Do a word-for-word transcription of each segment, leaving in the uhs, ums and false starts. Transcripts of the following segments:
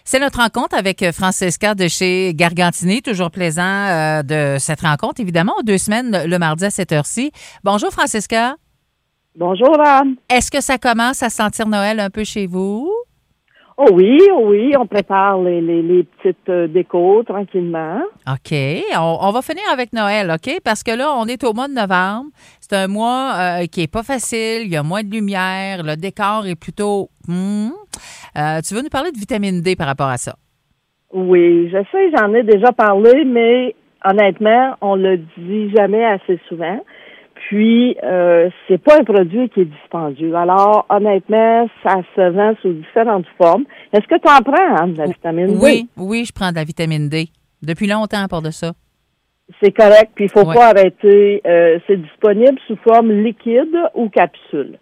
C'est notre rencontre avec Francesca de chez Gargantini. Toujours plaisant euh, de cette rencontre, évidemment, deux semaines le mardi à cette heure-ci. Bonjour, Francesca. Bonjour, Anne. Est-ce que ça commence à sentir Noël un peu chez vous? Oh oui, oh oui, on prépare les, les, les petites euh, décos tranquillement. OK. On, on va finir avec Noël, OK? Parce que là, on est au mois de novembre. C'est un mois euh, qui est pas facile. Il y a moins de lumière. Le décor est plutôt... Hmm. Euh, tu veux nous parler de vitamine D par rapport à ça? Oui, je sais, j'en ai déjà parlé, mais honnêtement, on le dit jamais assez souvent. Puis, euh, c'est pas un produit qui est dispendieux. Alors, honnêtement, ça se vend sous différentes formes. Est-ce que tu en prends, Anne, de la vitamine D? Oui, oui, je prends de la vitamine D. Depuis longtemps, pour de ça. C'est correct, puis il faut ouais. pas arrêter. Euh, c'est disponible sous forme liquide ou capsule.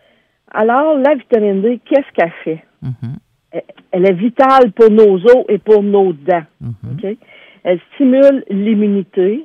Alors, la vitamine D, qu'est-ce qu'elle fait? Mm-hmm. Elle est vitale pour nos os et pour nos dents. Mm-hmm. Okay? Elle stimule l'immunité.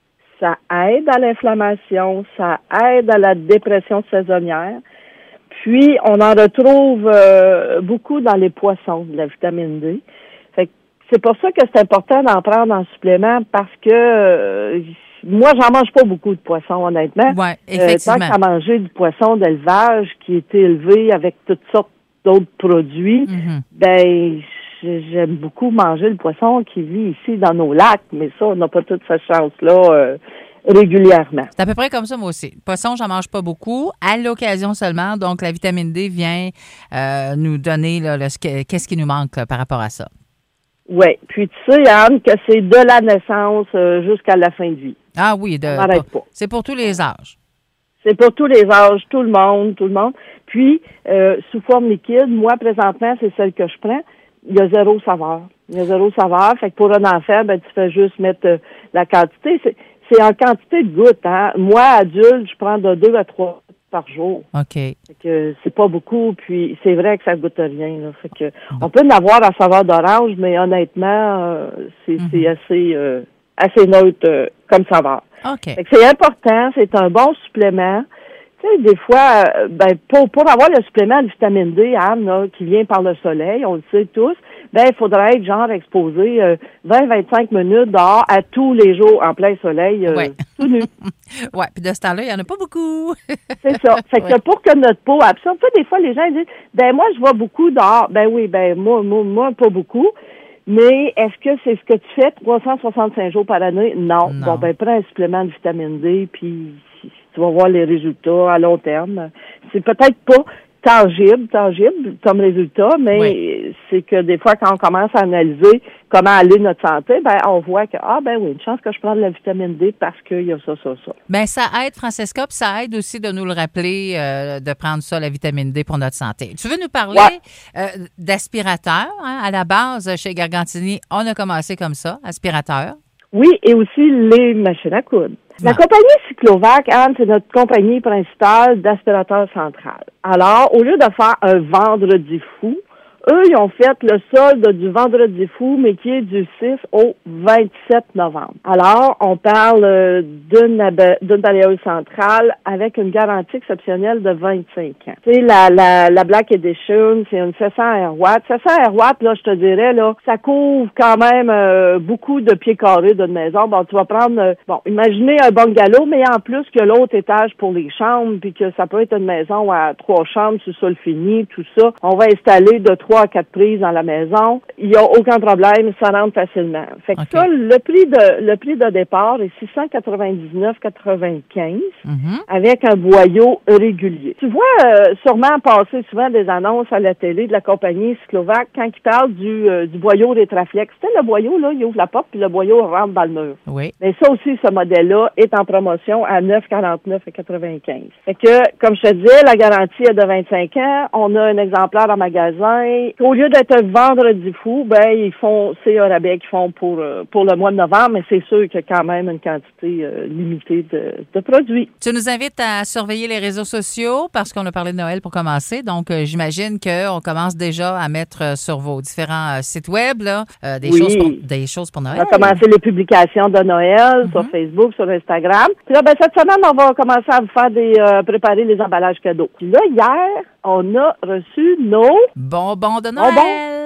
Ça aide à l'inflammation, ça aide à la dépression saisonnière. Puis, on en retrouve euh, beaucoup dans les poissons, de la vitamine D. Fait que c'est pour ça que c'est important d'en prendre en supplément parce que euh, moi, j'en mange pas beaucoup de poissons, honnêtement. Oui, effectivement. Euh, tant qu'à manger du poisson d'élevage qui est élevé avec toutes sortes d'autres produits, mm-hmm. ben j'aime beaucoup manger le poisson qui vit ici dans nos lacs, mais ça, on n'a pas toute cette chance-là euh, régulièrement. C'est à peu près comme ça, moi aussi. Le poisson, j'en mange pas beaucoup, à l'occasion seulement. Donc, la vitamine D vient euh, nous donner là, le, qu'est-ce qui nous manque là, par rapport à ça. Oui. Puis, tu sais, Anne, que c'est de la naissance euh, jusqu'à la fin de vie. Ah oui, de, on n'arrête pas. C'est pour tous les âges. C'est pour tous les âges, tout le monde, tout le monde. Puis, euh, sous forme liquide, moi, présentement, c'est celle que je prends. Il y a zéro saveur. Il y a zéro saveur. Fait que pour un enfant, ben, tu fais juste mettre euh, la quantité. C'est, c'est en quantité de gouttes, hein. Moi, adulte, je prends de deux à trois par jour. OK. Fait que c'est pas beaucoup, puis c'est vrai que ça goûte rien, là. Fait que, on peut en avoir à saveur d'orange, mais honnêtement, euh, c'est, mm-hmm. c'est assez, euh, assez neutre euh, comme saveur. OK. Fait que c'est important, c'est un bon supplément. Tu sais, des fois, euh, ben, pour, pour avoir le supplément de vitamine D, Anne, là, qui vient par le soleil, on le sait tous, ben, il faudrait être genre exposé euh, vingt à vingt-cinq minutes dehors à tous les jours en plein soleil, euh, ouais. tout nu. Oui, puis de ce temps-là, il n'y en a pas beaucoup. C'est ça. Fait que ouais. pour que notre peau absorbe, tu sais, des fois, les gens disent, ben, moi, je vois beaucoup dehors. Ben oui, ben, moi, moi, moi, pas beaucoup. Mais est-ce que c'est ce que tu fais trois cent soixante-cinq jours par année? Non. non. Bon, ben, prends un supplément de vitamine D, puis tu vas voir les résultats à long terme. C'est peut-être pas tangible, tangible comme résultat, mais oui. c'est que des fois, quand on commence à analyser comment aller notre santé, ben on voit que, ah ben oui, une chance que je prenne de la vitamine D parce qu'il y a ça, ça, ça. Bien, ça aide, Francesca, puis ça aide aussi de nous le rappeler, euh, de prendre ça, la vitamine D, pour notre santé. Tu veux nous parler ouais. euh, d'aspirateur, hein? À la base, chez Gargantini, on a commencé comme ça, aspirateur. Oui, et aussi les machines à coudre. La ah. compagnie Cyclovac, Anne, c'est notre compagnie principale d'aspirateur central. Alors, au lieu de faire un vendredi fou, eux, ils ont fait le solde du vendredi fou, mais qui est du six au vingt-sept novembre. Alors, on parle euh, d'une, ab- d'une balayeuse centrale avec une garantie exceptionnelle de vingt-cinq ans. Tu sais, la, la, la Black Edition, c'est une sept cents Airwatt. sept cents Airwatt, là, je te dirais, là, ça couvre quand même euh, beaucoup de pieds carrés d'une maison. Bon, tu vas prendre, euh, bon, imaginez un bungalow, mais en plus que l'autre étage pour les chambres, puis que ça peut être une maison à trois chambres, sous-sol fini, tout ça. On va installer de trois à quatre prises dans la maison. Il n'y a aucun problème, ça rentre facilement. Fait que okay. ça, le prix de le prix de départ est six cent quatre-vingt-dix-neuf quatre-vingt-quinze mm-hmm. avec un boyau régulier. Tu vois euh, sûrement passer souvent des annonces à la télé de la compagnie Cyclovac quand ils parlent du, euh, du boyau Rétraflex. Tu sais, le boyau, là, il ouvre la porte puis le boyau rentre dans le mur. Oui. Mais ça aussi, ce modèle-là est en promotion à neuf quarante-neuf quatre-vingt-quinze. Fait que, comme je te disais, la garantie est de vingt-cinq ans. On a un exemplaire en magasin. Au lieu d'être un vendredi fou, ben ils font, c'est un rabais qu'ils font pour pour le mois de novembre, mais c'est sûr qu'il y a quand même une quantité euh, limitée de, de produits. Tu nous invites à surveiller les réseaux sociaux parce qu'on a parlé de Noël pour commencer, donc euh, j'imagine qu'on commence déjà à mettre euh, sur vos différents euh, sites web là, euh, des, oui. choses pour, des choses pour Noël. On va commencer les publications de Noël mm-hmm. sur Facebook, sur Instagram. Puis là, ben, cette semaine, on va commencer à vous faire des euh, préparer les emballages cadeaux. Puis là, hier, on a reçu nos bonbons de Noël. Bonbons.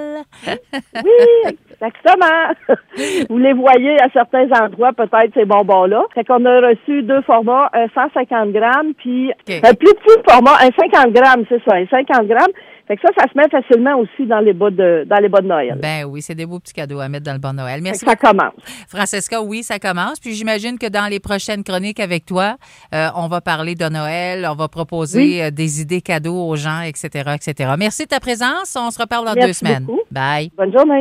Noël. Oui, exactement. Vous les voyez à certains endroits, peut-être, ces bonbons-là. Fait qu'on a reçu deux formats, un cent cinquante grammes, puis Okay. un plus petit format, un cinquante grammes, c'est ça, un cinquante grammes. Fait que ça, ça se met facilement aussi dans les bas de, dans les bas de Noël. Ben oui, c'est des beaux petits cadeaux à mettre dans le bon Noël. Merci. Ça commence. Francesca, oui, ça commence. Puis j'imagine que dans les prochaines chroniques avec toi, euh, on va parler de Noël, on va proposer Oui. euh, des idées cadeaux aux gens, et cetera, et cetera. Merci de ta présence. On se reparle dans Merci deux semaines. beaucoup. Bye. Bonne journée.